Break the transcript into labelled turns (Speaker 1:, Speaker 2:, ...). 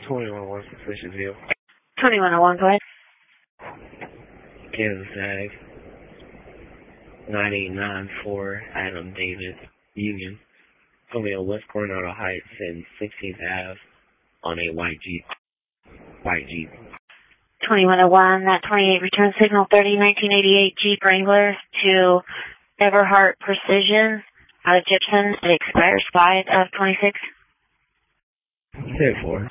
Speaker 1: 2101 suspicious view.
Speaker 2: 2101, go ahead.
Speaker 1: Kansas Ave. 9894 Adam David Union. Told me on West Coronado Heights and 16th Ave on a white Jeep. White Jeep.
Speaker 2: 2101, that 28 return signal 1988 Jeep Wrangler to Everhart Precision out of Gibson. It expires 5 of 26.
Speaker 1: Say 4.